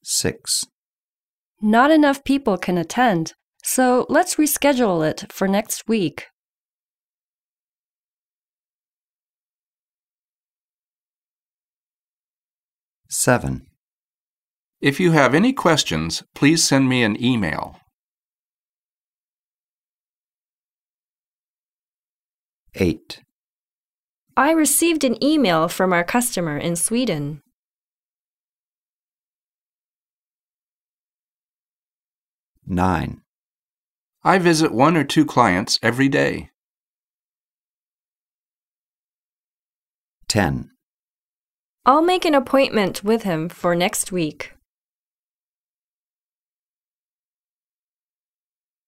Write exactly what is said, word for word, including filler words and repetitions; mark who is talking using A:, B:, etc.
A: six.
B: Not enough people can attend, so let's reschedule it for next week.
A: seven.
C: If you have any questions, please send me an email.
A: eight.
D: I received an email from our customer in Sweden.
A: nine.
C: I visit one or two clients every day.
A: ten.
D: I'll make an appointment with him for next week.